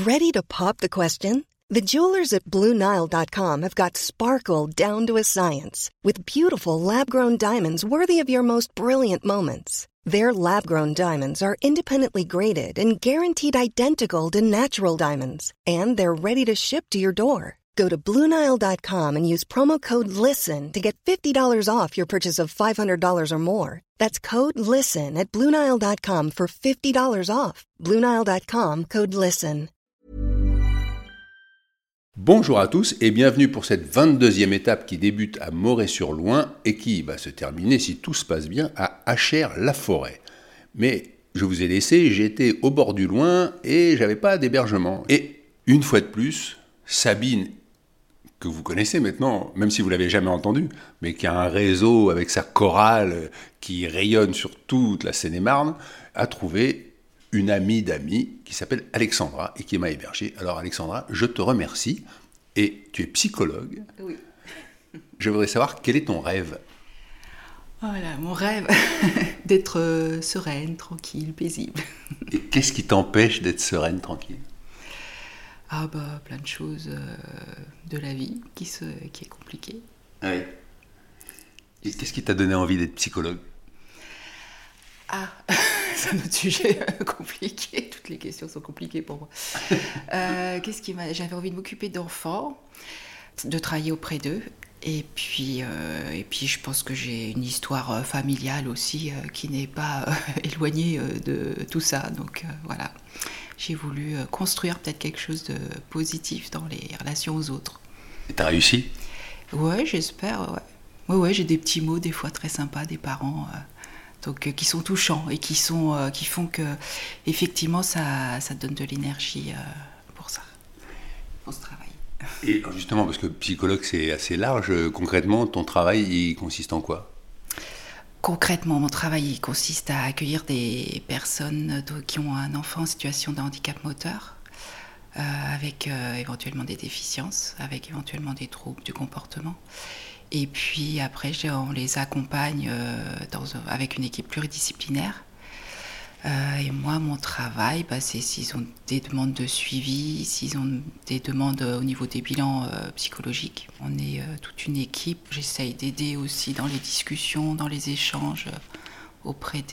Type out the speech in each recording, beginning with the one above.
Ready to pop the question? The jewelers at BlueNile.com have got sparkle down to a science with beautiful lab-grown diamonds worthy of your most brilliant moments. Their lab-grown diamonds are independently graded and guaranteed identical to natural diamonds, and they're ready to ship to your door. Go to BlueNile.com and use promo code LISTEN to get $50 off your purchase of $500 or more. That's code LISTEN at BlueNile.com for $50 off. BlueNile.com, code LISTEN. Bonjour à tous et bienvenue pour cette 22e étape qui débute à Moret-sur-Loing et qui va se terminer, si tout se passe bien, à Achères-la-Forêt. Mais je vous ai laissé, j'étais au bord du Loing et j'avais pas d'hébergement. Et une fois de plus, Sabine, que vous connaissez maintenant, même si vous l'avez jamais entendu, mais qui a un réseau avec sa chorale qui rayonne sur toute la Seine-et-Marne, a trouvé une amie d'amis qui s'appelle Alexandra et qui m'a hébergé. Alors Alexandra, je te remercie. Et tu es psychologue. Oui. Je voudrais savoir, quel est ton rêve ? Voilà, mon rêve, d'être sereine, tranquille, paisible. Et qu'est-ce qui t'empêche d'être sereine, tranquille ? Ah bah, plein de choses de la vie qui est compliquée. Oui. Et qu'est-ce qui t'a donné envie d'être psychologue ? Ah, c'est un autre sujet compliqué. Toutes les questions sont compliquées pour moi. J'avais envie de m'occuper d'enfants, de travailler auprès d'eux. Et puis, je pense que j'ai une histoire familiale aussi qui n'est pas éloignée de tout ça. Donc voilà, j'ai voulu construire peut-être quelque chose de positif dans les relations aux autres. Et t'as réussi ? Ouais, j'espère. Ouais, j'ai des petits mots des fois très sympas des parents. Donc, qui sont touchants et qui font que, effectivement, ça donne de l'énergie pour ça, pour ce travail. Et justement, parce que psychologue, c'est assez large, concrètement, ton travail, il consiste en quoi ? Concrètement, mon travail, il consiste à accueillir des personnes qui ont un enfant en situation de handicap moteur, avec éventuellement des déficiences, avec éventuellement des troubles du comportement. Et puis après, on les accompagne avec une équipe pluridisciplinaire. Et moi, mon travail, c'est s'ils ont des demandes de suivi, s'ils ont des demandes au niveau des bilans psychologiques. On est toute une équipe. J'essaye d'aider aussi dans les discussions, dans les échanges auprès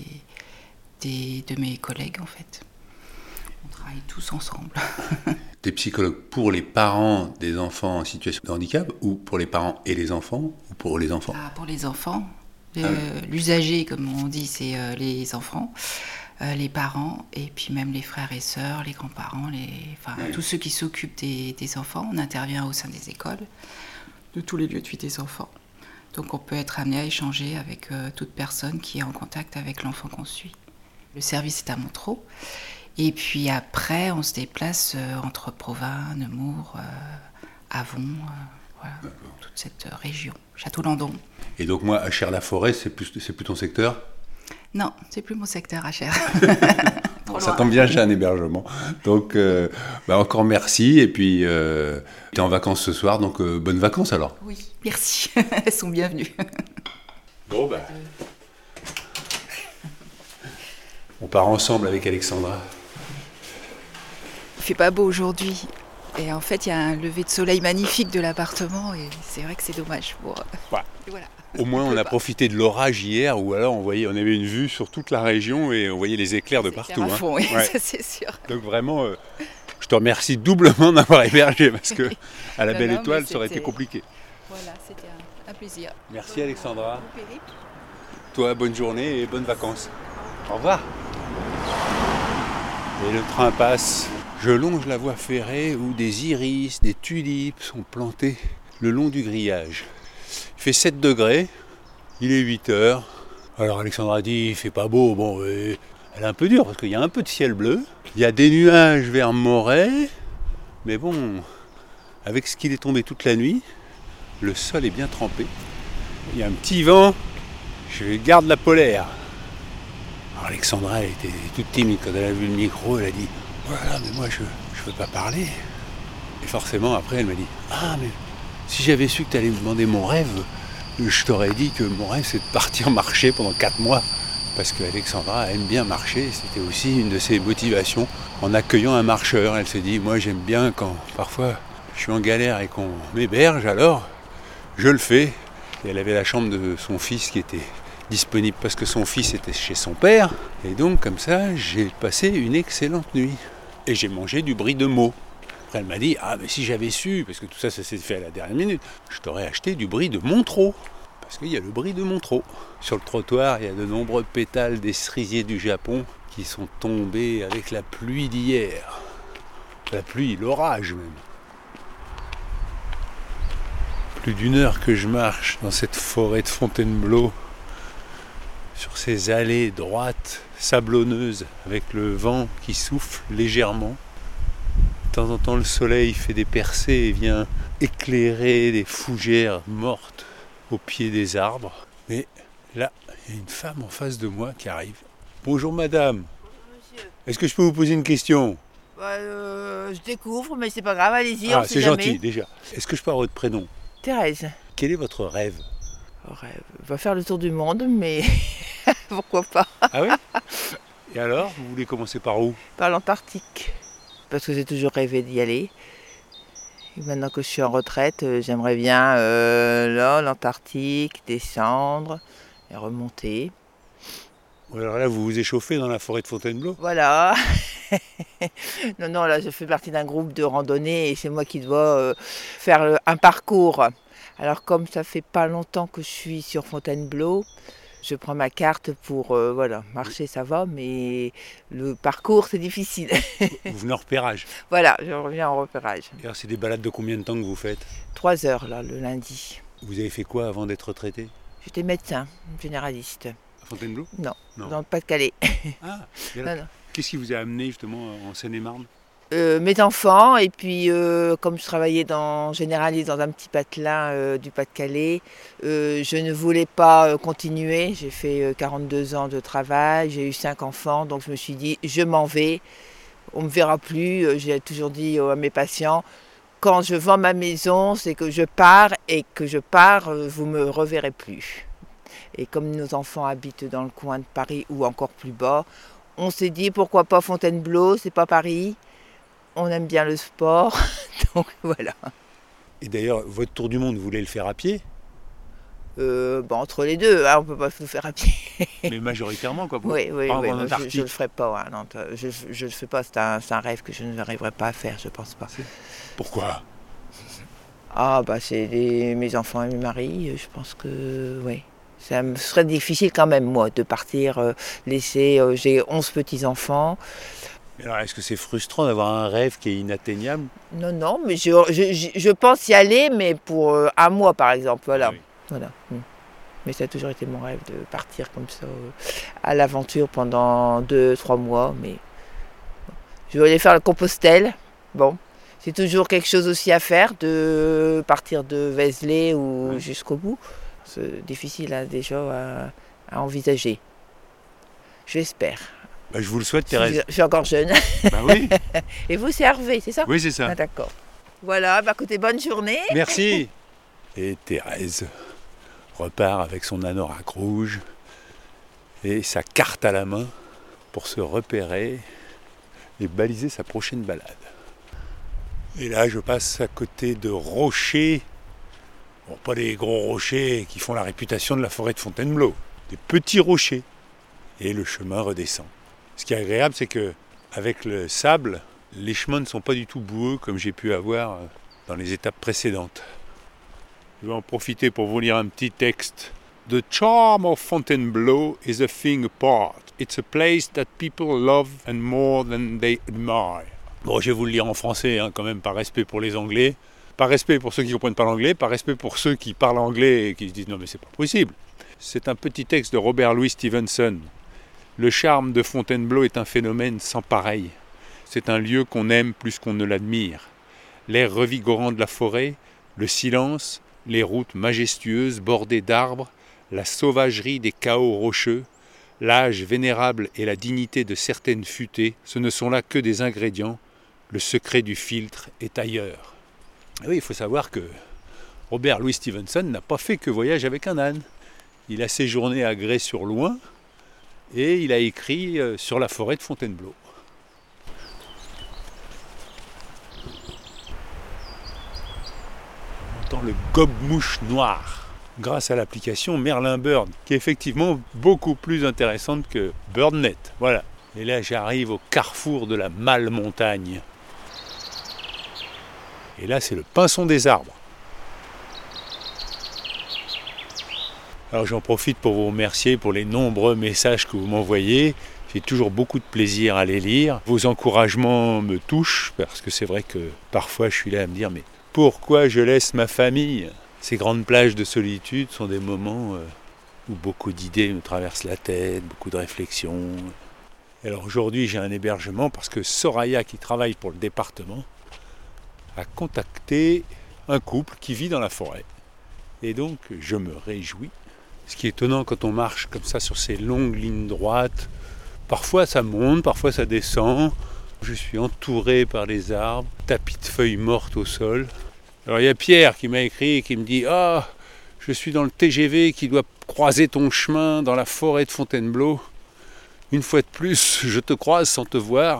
de mes collègues, en fait. On travaille tous ensemble. T'es psychologue pour les parents des enfants en situation de handicap ou pour les parents et les enfants ou pour les enfants ? Pour les enfants. L'usager, comme on dit, c'est les enfants, les parents et puis même les frères et sœurs, les grands-parents, tous ceux qui s'occupent des enfants. On intervient au sein des écoles, de tous les lieux de vie des enfants. Donc on peut être amené à échanger avec toute personne qui est en contact avec l'enfant qu'on suit. Le service est à Montereau. Et puis après, on se déplace entre Provins, Nemours, Avon, voilà, toute cette région, Château-Landon. Et donc moi, Achères-la-Forêt, c'est plus ton secteur ? Non, c'est plus mon secteur, Achères. Ça tombe bien, j'ai un hébergement. Donc, encore merci. Et puis, tu es en vacances ce soir, donc bonnes vacances alors. Oui, merci. Elles sont bienvenues. Bon, on part ensemble avec Alexandra. Il fait pas beau aujourd'hui. Et en fait, il y a un lever de soleil magnifique de l'appartement. Et c'est vrai que c'est dommage. Voilà. Au moins, on a profité de l'orage hier, où alors on avait une vue sur toute la région et on voyait les éclairs de partout. À fond, oui, ça c'est sûr. Donc vraiment, je te remercie doublement d'avoir hébergé, parce que à la Belle Étoile, ça aurait été compliqué. Voilà, c'était un plaisir. Merci Alexandra. Toi, bonne journée et bonnes vacances. Au revoir. Et le train passe. Je longe la voie ferrée où des iris, des tulipes sont plantés le long du grillage. Il fait 7 degrés, il est 8 heures. Alors Alexandra dit, il fait pas beau. Elle est un peu dure parce qu'il y a un peu de ciel bleu. Il y a des nuages vers Moret. Mais bon, avec ce qu'il est tombé toute la nuit, le sol est bien trempé. Il y a un petit vent, je garde la polaire. Alors Alexandra, elle était toute timide quand elle a vu le micro, elle a dit « Voilà, mais moi je veux pas parler ». Et forcément après elle m'a dit « Ah mais si j'avais su que tu allais me demander mon rêve, je t'aurais dit que mon rêve c'est de partir marcher pendant 4 mois ». parce qu'Alexandra aime bien marcher, c'était aussi une de ses motivations. En accueillant un marcheur, elle se dit, moi j'aime bien quand parfois je suis en galère et qu'on m'héberge, alors je le fais. Et elle avait la chambre de son fils qui était disponible parce que son fils était chez son père. Et donc comme ça, j'ai passé une excellente nuit. Et j'ai mangé du brie de Meaux. Après elle m'a dit, ah mais si j'avais su, parce que tout ça, ça s'est fait à la dernière minute, je t'aurais acheté du brie de Montereau. Parce qu'il y a le brie de Montereau. Sur le trottoir, il y a de nombreux pétales des cerisiers du Japon qui sont tombés avec la pluie d'hier. La pluie, l'orage même. Plus d'une heure que je marche dans cette forêt de Fontainebleau, sur ces allées droites, sablonneuses, avec le vent qui souffle légèrement. De temps en temps, le soleil fait des percées et vient éclairer des fougères mortes au pied des arbres. Mais là, il y a une femme en face de moi qui arrive. Bonjour madame. Bonjour monsieur. Est-ce que je peux vous poser une question ? Je découvre, mais c'est pas grave, allez-y, Ah, on sait c'est jamais. gentil déjà. Est-ce que je peux avoir votre prénom ? Thérèse. Quel est votre rêve ? Va faire le tour du monde, mais pourquoi pas Ah oui ? Et alors, vous voulez commencer par où ? par l'Antarctique. Parce que j'ai toujours rêvé d'y aller. Et maintenant que je suis en retraite, j'aimerais bien là, l'Antarctique, descendre et remonter. Alors là, vous vous échauffez dans la forêt de Fontainebleau ? Voilà. Non, là, je fais partie d'un groupe de randonnée et c'est moi qui dois faire un parcours. Alors, comme ça fait pas longtemps que je suis sur Fontainebleau, je prends ma carte pour marcher, ça va, mais le parcours, c'est difficile. Vous venez en repérage. Voilà, je reviens en repérage. Et alors, c'est des balades de combien de temps que vous faites ? 3 heures, là, le lundi. Vous avez fait quoi avant d'être retraité ? J'étais médecin, généraliste. À Fontainebleau ? Non, Non. dans le Pas-de-Calais. Ah, et alors, Non, non. qu'est-ce qui vous a amené justement en Seine-et-Marne ? Mes enfants, et puis comme je travaillais généraliste dans un petit patelin du Pas-de-Calais, je ne voulais pas continuer. J'ai fait 42 ans de travail, j'ai eu 5 enfants, donc je me suis dit, je m'en vais, on ne me verra plus. J'ai toujours dit à mes patients, quand je vends ma maison, c'est que je pars, et que je pars, vous ne me reverrez plus. Et comme nos enfants habitent dans le coin de Paris ou encore plus bas, on s'est dit, pourquoi pas Fontainebleau, c'est pas Paris. On aime bien le sport, donc voilà. Et d'ailleurs, votre tour du monde, vous voulez le faire à pied ? Entre les deux, hein, on ne peut pas tout faire à pied. Mais majoritairement, quoi. Oui, en je ne Antarctique. le ferai pas. Hein, non, je ne le fais pas, c'est un rêve que je n'arriverai pas à faire, je pense pas. Pourquoi ? Ah, c'est mes enfants et mes maris, je pense que oui. Ça me serait difficile quand même, moi, de partir, laisser... j'ai 11 petits-enfants. Alors, est-ce que c'est frustrant d'avoir un rêve qui est inatteignable ? Non, mais je pense y aller, mais pour un mois, par exemple, voilà. Ah oui. Voilà. Mais ça a toujours été mon rêve de partir comme ça à l'aventure pendant 2-3 mois. Mais je voulais faire le Compostelle. Bon, c'est toujours quelque chose aussi à faire, de partir de Vézelay ou jusqu'au bout. C'est difficile déjà à envisager. J'espère. Je vous le souhaite, Thérèse. Je suis encore jeune. Bah oui. Et vous, c'est Hervé, c'est ça ? Oui, c'est ça. Ah, d'accord. Voilà, écoutez, bonne journée. Merci. Et Thérèse repart avec son anorak rouge et sa carte à la main pour se repérer et baliser sa prochaine balade. Et là, je passe à côté de rochers. Bon, pas des gros rochers qui font la réputation de la forêt de Fontainebleau. Des petits rochers. Et le chemin redescend. Ce qui est agréable, c'est que avec le sable, les chemins ne sont pas du tout boueux comme j'ai pu avoir dans les étapes précédentes. Je vais en profiter pour vous lire un petit texte. The charm of Fontainebleau is a thing apart. It's a place that people love and more than they admire. Bon, je vais vous le lire en français, quand même, par respect pour les Anglais. Par respect pour ceux qui ne comprennent pas l'anglais, par respect pour ceux qui parlent anglais et qui se disent « Non mais c'est pas possible ». C'est un petit texte de Robert Louis Stevenson. Le charme de Fontainebleau est un phénomène sans pareil. C'est un lieu qu'on aime plus qu'on ne l'admire. L'air revigorant de la forêt, le silence, les routes majestueuses bordées d'arbres, la sauvagerie des chaos rocheux, l'âge vénérable et la dignité de certaines futaies, ce ne sont là que des ingrédients. Le secret du filtre est ailleurs. Et oui, il faut savoir que Robert Louis Stevenson n'a pas fait que voyage avec un âne. Il a séjourné à Grès-sur-Loing et il a écrit sur la forêt de Fontainebleau. On entend le gobe-mouche noir grâce à l'application Merlin Bird, qui est effectivement beaucoup plus intéressante que BirdNet. Voilà. Et là, j'arrive au carrefour de la Malmontagne. Et là, c'est le pinson des arbres. Alors j'en profite pour vous remercier pour les nombreux messages que vous m'envoyez. J'ai toujours beaucoup de plaisir à les lire. Vos encouragements me touchent, parce que c'est vrai que parfois je suis là à me dire « Mais pourquoi je laisse ma famille ?» Ces grandes plages de solitude sont des moments où beaucoup d'idées me traversent la tête, beaucoup de réflexions. Alors aujourd'hui, j'ai un hébergement parce que Soraya, qui travaille pour le département, a contacté un couple qui vit dans la forêt. Et donc, je me réjouis. Ce qui est étonnant quand on marche comme ça sur ces longues lignes droites, parfois ça monte, parfois ça descend. Je suis entouré par les arbres, tapis de feuilles mortes au sol. Alors il y a Pierre qui m'a écrit et qui me dit « Ah, je suis dans le TGV qui doit croiser ton chemin dans la forêt de Fontainebleau. Une fois de plus, je te croise sans te voir.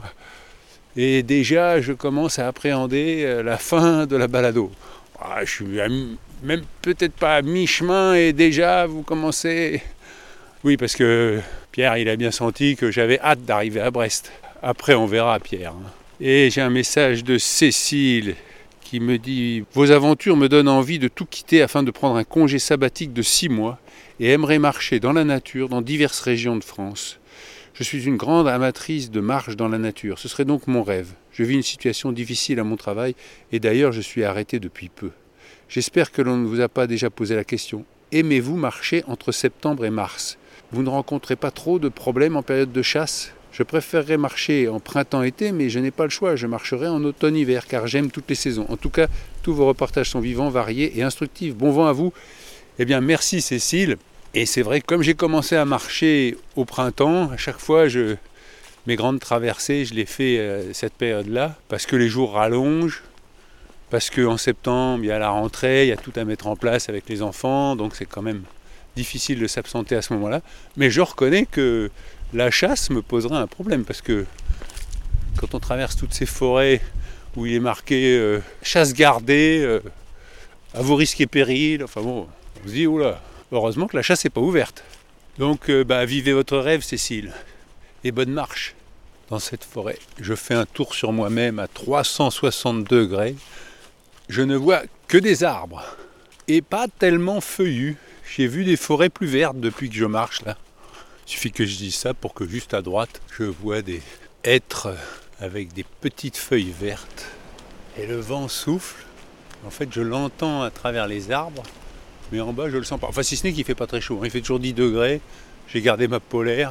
Et déjà, je commence à appréhender la fin de la balado. Ah, je suis même peut-être pas à mi-chemin et déjà vous commencez... » Oui, parce que Pierre, il a bien senti que j'avais hâte d'arriver à Brest. Après, on verra, Pierre. Et j'ai un message de Cécile qui me dit « Vos aventures me donnent envie de tout quitter afin de prendre un congé sabbatique de 6 mois et aimerais marcher dans la nature dans diverses régions de France. Je suis une grande amatrice de marche dans la nature. Ce serait donc mon rêve. Je vis une situation difficile à mon travail et d'ailleurs je suis arrêté depuis peu. J'espère que l'on ne vous a pas déjà posé la question. Aimez-vous marcher entre septembre et mars ? Vous ne rencontrez pas trop de problèmes en période de chasse ? Je préférerais marcher en printemps-été, mais je n'ai pas le choix. Je marcherai en automne-hiver, car j'aime toutes les saisons. En tout cas, tous vos reportages sont vivants, variés et instructifs. Bon vent à vous. Eh bien, merci Cécile. Et c'est vrai que comme j'ai commencé à marcher au printemps, à chaque fois, mes grandes traversées, je les fais cette période-là, parce que les jours rallongent, parce qu'en septembre, il y a la rentrée, il y a tout à mettre en place avec les enfants, donc c'est quand même difficile de s'absenter à ce moment-là. Mais je reconnais que la chasse me poserait un problème, parce que quand on traverse toutes ces forêts où il est marqué chasse gardée, à vos risques et périls, enfin bon, on se dit, oula, heureusement que la chasse n'est pas ouverte. Donc vivez votre rêve, Cécile, et bonne marche dans cette forêt. Je fais un tour sur moi-même à 360 degrés. Je ne vois que des arbres, et pas tellement feuillus. J'ai vu des forêts plus vertes depuis que je marche là. Il suffit que je dise ça pour que juste à droite, je vois des hêtres avec des petites feuilles vertes. Et le vent souffle. En fait, je l'entends à travers les arbres, mais en bas, je le sens pas. Enfin, si ce n'est qu'il fait pas très chaud. Il fait toujours 10 degrés. J'ai gardé ma polaire.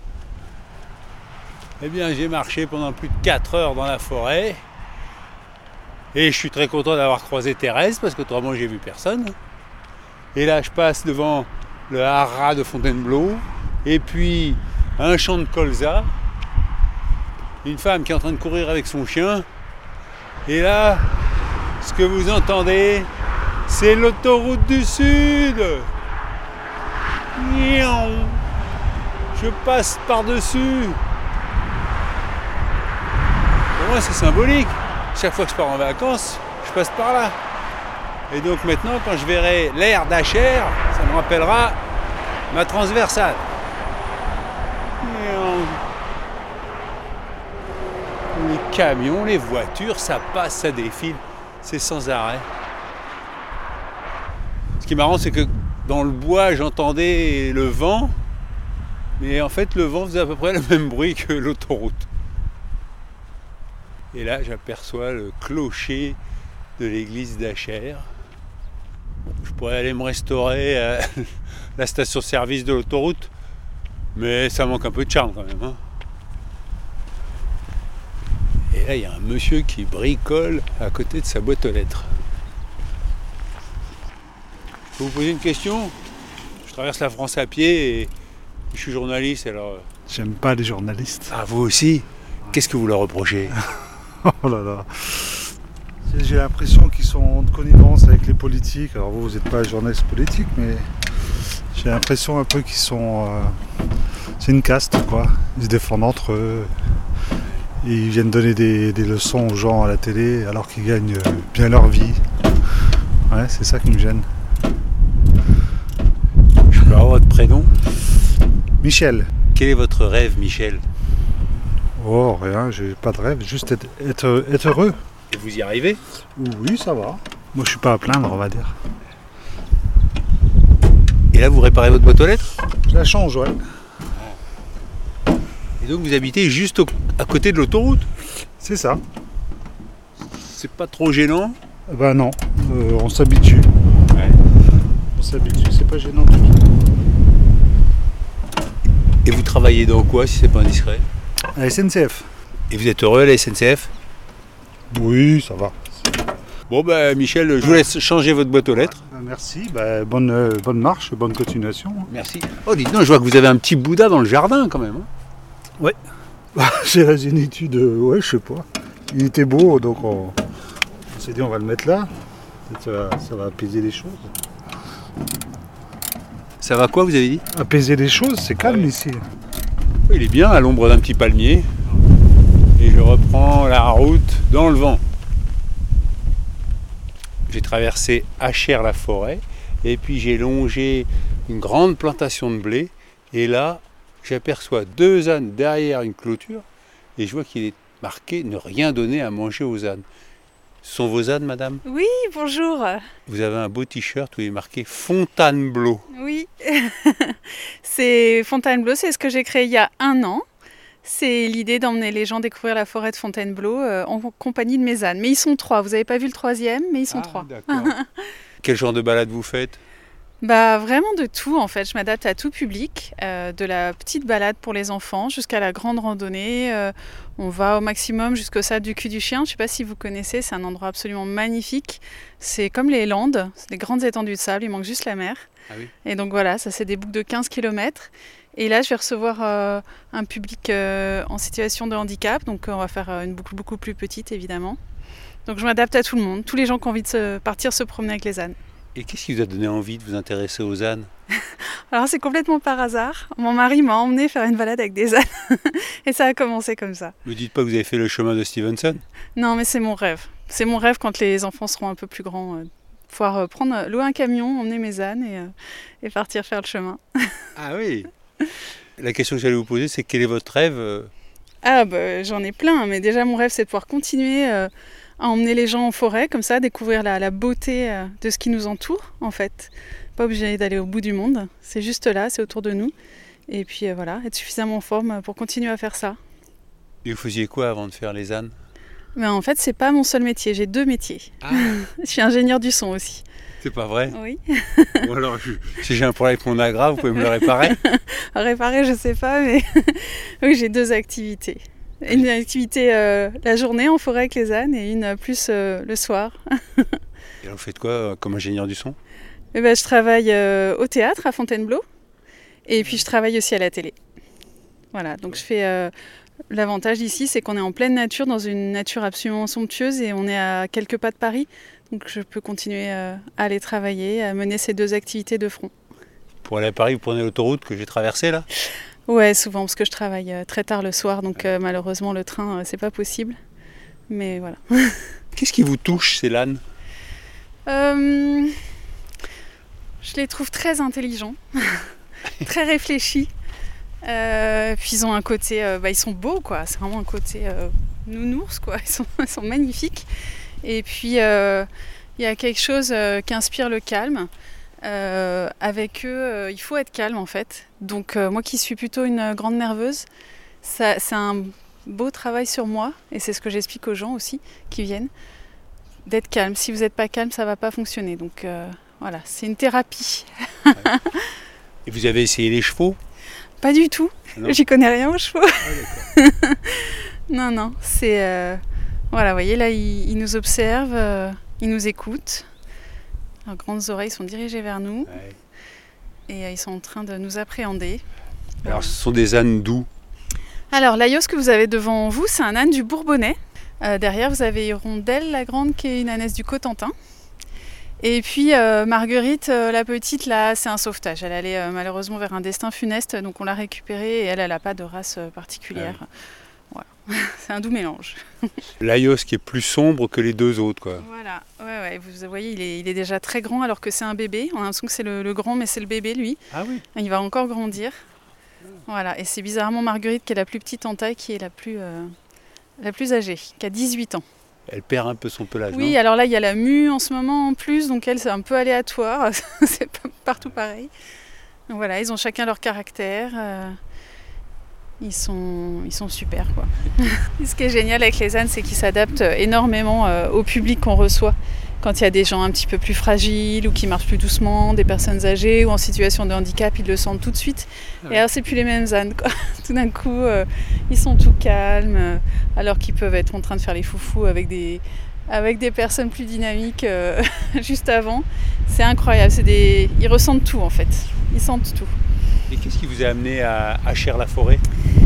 Eh bien, j'ai marché pendant plus de 4 heures dans la forêt. Et je suis très content d'avoir croisé Thérèse, parce qu'autrement, j'ai vu personne. Et là, je passe devant le haras de Fontainebleau. Et puis, un champ de colza. Une femme qui est en train de courir avec son chien. Et là, ce que vous entendez, c'est l'autoroute du Sud. Je passe par-dessus. Pour moi, c'est symbolique. Chaque fois que je pars en vacances, je passe par là. Et donc maintenant, quand je verrai l'aire d'Achères, ça me rappellera ma transversale. Les camions, les voitures, ça passe, ça défile. C'est sans arrêt. Ce qui est marrant, c'est que dans le bois, j'entendais le vent. Mais en fait, le vent faisait à peu près le même bruit que l'autoroute. Et là, j'aperçois le clocher de l'église d'Achères. Je pourrais aller me restaurer à la station-service de l'autoroute, mais ça manque un peu de charme quand même. Et là, il y a un monsieur qui bricole à côté de sa boîte aux lettres. Je peux vous poser une question ? Je traverse la France à pied et je suis journaliste, alors... J'aime pas les journalistes. Ah, vous aussi ? Qu'est-ce que vous leur reprochez ? Oh là là. J'ai l'impression qu'ils sont en connivence avec les politiques. Alors vous n'êtes pas journaliste politique, mais j'ai l'impression un peu qu'ils sont C'est une caste, quoi. Ils se défendent entre eux. Et ils viennent donner des leçons aux gens à la télé alors qu'ils gagnent bien leur vie. Ouais, c'est ça qui me gêne. Je peux avoir votre prénom? Michel. Quel est votre rêve, Michel? Oh, rien, j'ai pas de rêve, juste être heureux. Et vous y arrivez? Oui, ça va. Moi, je suis pas à plaindre, on va dire. Et là, vous réparez votre boîte aux lettres? Je la change, ouais. Et donc, vous habitez juste à côté de l'autoroute? C'est ça. C'est pas trop gênant? Ben non, on s'habitue. Ouais. On s'habitue, c'est pas gênant du tout. Et vous travaillez dans quoi, si c'est pas indiscret? À la SNCF. Et vous êtes heureux à la SNCF? Oui, ça va. Bon ben Michel, je vous laisse changer votre boîte aux lettres. Merci, bonne marche, bonne continuation. Merci. Oh dites donc, je vois que vous avez un petit Bouddha dans le jardin quand même. Hein. J'ai la zénitude, ouais, je sais pas. Il était beau, donc on s'est dit on va le mettre là. Peut-être ça va apaiser les choses. Ça va quoi, vous avez dit? Apaiser les choses, c'est calme Ouais. ici. Il est bien à l'ombre d'un petit palmier. Et je reprends la route dans le vent. J'ai traversé Achères-la-Forêt et puis j'ai longé une grande plantation de blé. Et là, j'aperçois 2 ânes derrière une clôture et je vois qu'il est marqué « Ne rien donner à manger aux ânes ». Ce sont vos ânes, madame? Oui, bonjour. Vous avez un beau t-shirt où il est marqué Fontainebleau. Oui, c'est Fontainebleau, c'est ce que j'ai créé il y a 1 an. C'est l'idée d'emmener les gens découvrir la forêt de Fontainebleau en compagnie de mes ânes. Mais ils sont 3, vous n'avez pas vu le 3e, mais ils sont 3. D'accord. Quel genre de balade vous faites? Bah vraiment de tout en fait, je m'adapte à tout public, de la petite balade pour les enfants jusqu'à la grande randonnée. On va au maximum jusqu'au sable du Cul du Chien, je ne sais pas si vous connaissez, c'est un endroit absolument magnifique. C'est comme les Landes, c'est des grandes étendues de sable, il manque juste la mer. Ah oui. Et donc voilà, ça c'est des boucles de 15 km. Et là je vais recevoir un public en situation de handicap, donc on va faire une boucle beaucoup plus petite évidemment. Donc je m'adapte à tout le monde, tous les gens qui ont envie de partir se promener avec les ânes. Et qu'est-ce qui vous a donné envie de vous intéresser aux ânes? Alors c'est complètement par hasard. Mon mari m'a emmené faire une balade avec des ânes et ça a commencé comme ça. Ne dites pas que vous avez fait le chemin de Stevenson? Non mais c'est mon rêve. C'est mon rêve quand les enfants seront un peu plus grands. Pouvoir louer un camion, emmener mes ânes et partir faire le chemin. Ah oui. La question que j'allais vous poser, c'est quel est votre rêve? Ah bah j'en ai plein, mais déjà mon rêve c'est de pouvoir continuer à emmener les gens en forêt, comme ça, découvrir la beauté de ce qui nous entoure en fait. Pas obligé d'aller au bout du monde, c'est juste là, c'est autour de nous. Et puis voilà, être suffisamment en forme pour continuer à faire ça. Et vous faisiez quoi avant de faire les ânes? Mais en fait, c'est pas mon seul métier, j'ai 2 métiers. Ah, Je suis ingénieure du son aussi. c'est pas vrai? Oui. Ou alors, si j'ai un problème avec mon agra, vous pouvez me le réparer? À réparer, je sais pas, mais oui, j'ai 2 activités. Une activité la journée en forêt avec les ânes et une plus le soir. Et alors, vous faites quoi comme ingénieur du son? Et ben, je travaille au théâtre à Fontainebleau et puis je travaille aussi à la télé. Voilà, donc je fais... L'avantage ici, c'est qu'on est en pleine nature, dans une nature absolument somptueuse et on est à quelques pas de Paris. Donc je peux continuer à aller travailler, à mener ces 2 activités de front. Pour aller à Paris, vous prenez l'autoroute que j'ai traversée là? Ouais, souvent, parce que je travaille très tard le soir, donc malheureusement le train, c'est pas possible. Mais voilà. Qu'est-ce qui vous touche, ces ânes? Je les trouve très intelligents, très réfléchis. Puis ils ont un côté, ils sont beaux quoi, c'est vraiment un côté nounours quoi, ils sont magnifiques. Et puis il y a quelque chose qui inspire le calme. Avec eux, il faut être calme en fait. Donc moi qui suis plutôt une grande nerveuse, c'est un beau travail sur moi et c'est ce que j'explique aux gens aussi qui viennent, d'être calme. Si vous n'êtes pas calme, ça va pas fonctionner. Donc voilà, c'est une thérapie. Et vous avez essayé les chevaux? Pas du tout, Non. j'y connais rien aux chevaux. Ah, d'accord. Non, c'est... voilà, vous voyez, là, ils nous observent, ils nous écoutent. Leurs grandes oreilles sont dirigées vers nous Ouais. et ils sont en train de nous appréhender. Alors, ce sont des ânes d'où? Alors, l'Aios que vous avez devant vous, c'est un âne du Bourbonnais. Derrière, vous avez Hirondelle la Grande, qui est une ânesse du Cotentin. Et puis Marguerite, la petite, là, c'est un sauvetage. Elle allait malheureusement vers un destin funeste, donc on l'a récupérée et elle n'a pas de race particulière. Ah oui. Voilà. C'est un doux mélange. L'Ayos qui est plus sombre que les deux autres, quoi. Voilà, ouais, vous voyez, il est déjà très grand alors que c'est un bébé. On a l'impression que c'est le grand, mais c'est le bébé, lui. Ah oui. Il va encore grandir. Voilà, et c'est bizarrement Marguerite qui est la plus petite en taille, qui est la plus âgée, qui a 18 ans. Elle perd un peu son pelage, Oui, non? alors là, il y a la mue en ce moment en plus, donc elle, c'est un peu aléatoire. C'est pas partout pareil. Donc voilà, ils ont chacun leur caractère. Ils sont super, quoi. Ce qui est génial avec les ânes, c'est qu'ils s'adaptent énormément au public qu'on reçoit. Quand il y a des gens un petit peu plus fragiles ou qui marchent plus doucement, des personnes âgées ou en situation de handicap, ils le sentent tout de suite. Ah ouais. Et alors, c'est plus les mêmes ânes, quoi. Tout d'un coup, ils sont tout calmes, alors qu'ils peuvent être en train de faire les foufous avec des personnes plus dynamiques juste avant. C'est incroyable. Ils ressentent tout, en fait. Ils sentent tout. Et qu'est-ce qui vous a amené à Chères-la-Forêt?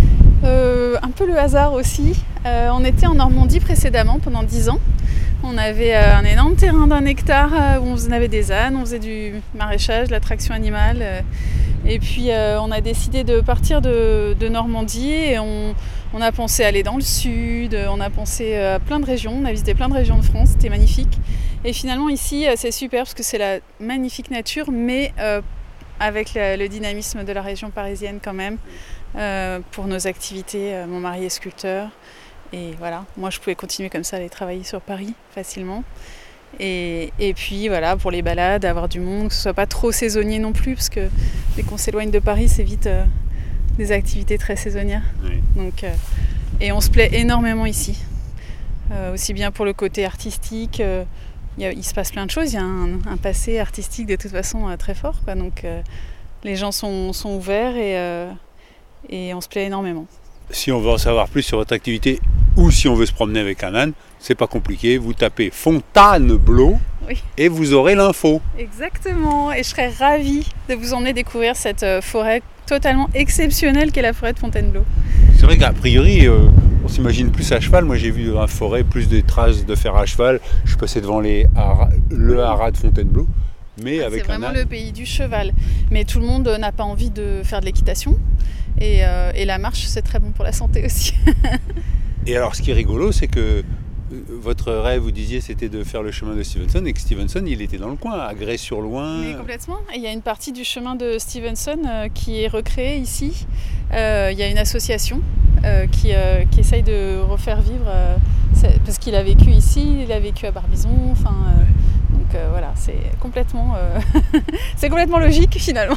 Un peu le hasard aussi. On était en Normandie précédemment pendant 10 ans. On avait un énorme terrain d'1 hectare où on avait des ânes, on faisait du maraîchage, de l'attraction animale. Et puis on a décidé de partir de Normandie et on a pensé aller dans le sud, on a pensé à plein de régions, on a visité plein de régions de France, c'était magnifique. Et finalement ici c'est super parce que c'est la magnifique nature, mais avec le dynamisme de la région parisienne quand même, pour nos activités. Mon mari est sculpteur. Et voilà, moi je pouvais continuer comme ça, aller travailler sur Paris facilement. Et puis voilà, pour les balades, avoir du monde, que ce soit pas trop saisonnier non plus, parce que dès qu'on s'éloigne de Paris, c'est vite des activités très saisonnières. Oui. Donc, et on se plaît énormément ici. Aussi bien pour le côté artistique, il se passe plein de choses, il y a un passé artistique de toute façon très fort, quoi. Donc les gens sont ouverts et on se plaît énormément. Si on veut en savoir plus sur votre activité ou si on veut se promener avec un âne, c'est pas compliqué, vous tapez Fontainebleau Oui. et vous aurez l'info. Exactement, et je serais ravie de vous emmener découvrir cette forêt totalement exceptionnelle qu'est la forêt de Fontainebleau. C'est vrai qu'à priori, on s'imagine plus à cheval. Moi j'ai vu dans la forêt plus des traces de fer à cheval. Je suis passé devant le haras de Fontainebleau, mais avec c'est un vraiment âne. le pays du cheval. Mais tout le monde n'a pas envie de faire de l'équitation. Et la marche, c'est très bon pour la santé aussi. Et alors ce qui est rigolo, c'est que votre rêve, vous disiez, c'était de faire le chemin de Stevenson, et que Stevenson, il était dans le coin, à Grès-sur-Loing. Mais complètement. Et il y a une partie du chemin de Stevenson qui est recréée ici. Il y a une association qui essaye de refaire vivre, parce qu'il a vécu ici, il a vécu à Barbizon. Donc voilà, c'est complètement logique finalement.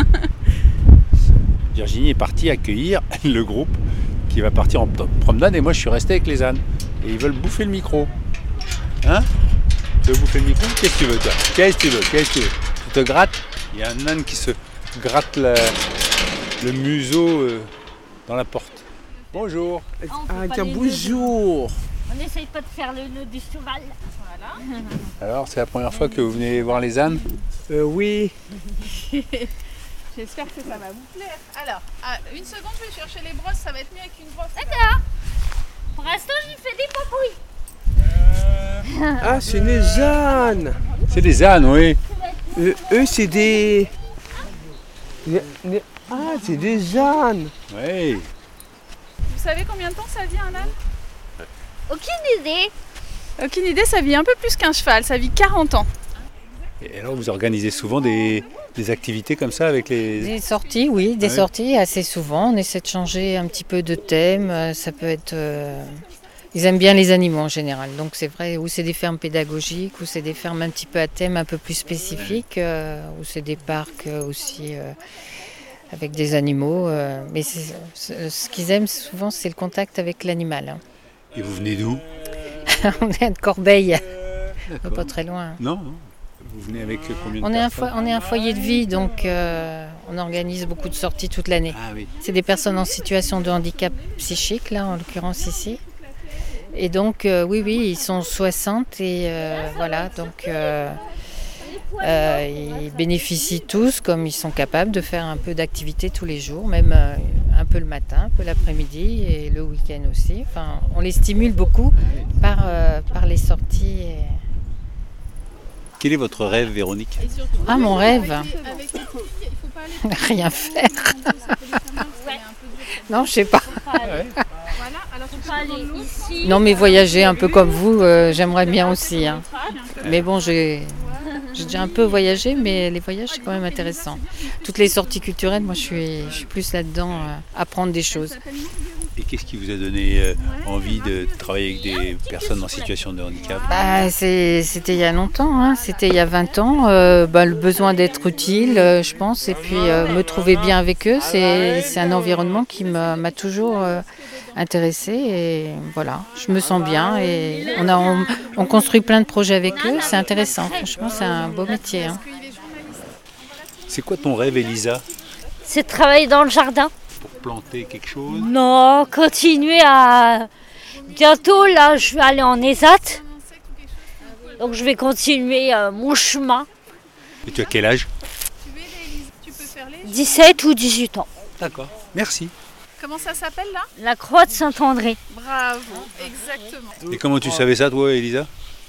Virginie est partie accueillir le groupe qui va partir en promenade, et moi je suis resté avec les ânes. Et ils veulent bouffer le micro. Hein? Tu veux bouffer le micro? Qu'est-ce que tu veux, toi? Qu'est-ce que tu veux? Tu te grattes? Il y a un âne qui se gratte le museau dans la porte. Bonjour. Ah, tiens, bonjour. On n'essaye pas de faire le nœud du cheval. Voilà. Alors, c'est la première fois que vous venez voir les ânes? Oui. J'espère que ça va vous plaire. Alors, une seconde, je vais chercher les brosses, ça va être mieux avec une brosse. D'accord. Pour l'instant, j'y fais des papouilles. Ah, c'est des ânes. C'est des ânes, oui. Eux, c'est des... Ah, c'est des ânes. Oui. Vous savez combien de temps ça vit un âne? Aucune idée. Aucune idée, ça vit un peu plus qu'un cheval, ça vit 40 ans. Et alors, vous organisez souvent des activités comme ça avec les... Des sorties, oui, des sorties assez souvent. On essaie de changer un petit peu de thème. Ça peut être... Ils aiment bien les animaux en général. Donc c'est vrai, ou c'est des fermes pédagogiques, ou c'est des fermes un petit peu à thème un peu plus spécifique, ou c'est des parcs aussi avec des animaux. Mais ce qu'ils aiment souvent, c'est le contact avec l'animal. Et vous venez d'où? On est de Corbeil, pas très loin. Non. Vous venez avec combien de personnes? On est un foyer de vie, donc on organise beaucoup de sorties toute l'année. Ah oui. C'est des personnes en situation de handicap psychique, là, en l'occurrence ici. Et donc, oui, ils sont 60 et voilà, donc ils bénéficient tous, comme ils sont capables, de faire un peu d'activité tous les jours, même un peu le matin, un peu l'après-midi et le week-end aussi. Enfin, on les stimule beaucoup par les sorties. Quel est votre rêve, Véronique? Ah, mon rêve? Rien faire. Non, je sais pas. Non, mais voyager un peu comme vous, j'aimerais bien aussi. Hein. Mais bon, j'ai déjà un peu voyagé, mais les voyages, c'est quand même intéressant. Toutes les sorties culturelles, moi, je suis plus là-dedans, apprendre des choses. Et qu'est-ce qui vous a donné envie de travailler avec des personnes en situation de handicap? C'était il y a longtemps, hein. C'était il y a 20 ans. Le besoin d'être utile, je pense, et puis me trouver bien avec eux, c'est un environnement qui m'a toujours intéressée. Et voilà, je me sens bien et on construit plein de projets avec eux. C'est intéressant, franchement, c'est un beau métier. Hein. C'est quoi ton rêve, Elisa? C'est de travailler dans le jardin. Pour planter quelque chose? Non, continuer à... Bientôt, là, je vais aller en ESAT. Donc, je vais continuer mon chemin. Et tu as quel âge? 17 ou 18 ans. D'accord, merci. Comment ça s'appelle là? La Croix de Saint-André. Bravo, exactement. Et comment tu savais ça, toi, Elisa?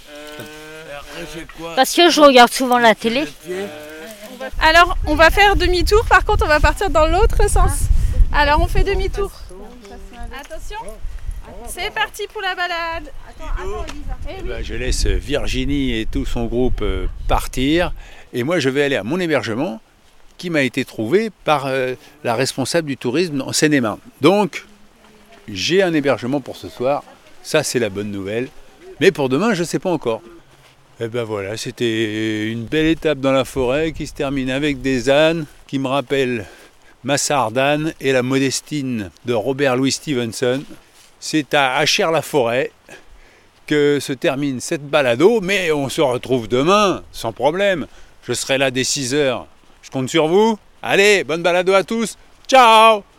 Parce que je regarde souvent la télé. Alors, on va faire demi-tour. Par contre, on va partir dans l'autre sens. Alors, on fait demi-tour. Attention. C'est parti pour la balade. Je laisse Virginie et tout son groupe partir. Et moi, je vais aller à mon hébergement qui m'a été trouvé par la responsable du tourisme en Seine-et-Marne. Donc, j'ai un hébergement pour ce soir. Ça, c'est la bonne nouvelle. Mais pour demain, je ne sais pas encore. Et ben voilà, c'était une belle étape dans la forêt qui se termine avec des ânes qui me rappellent Massardane et la Modestine de Robert Louis Stevenson. C'est à Achères-la-Forêt que se termine cette balado, mais on se retrouve demain, sans problème. Je serai là dès 6h. Je compte sur vous. Allez, bonne balado à tous. Ciao!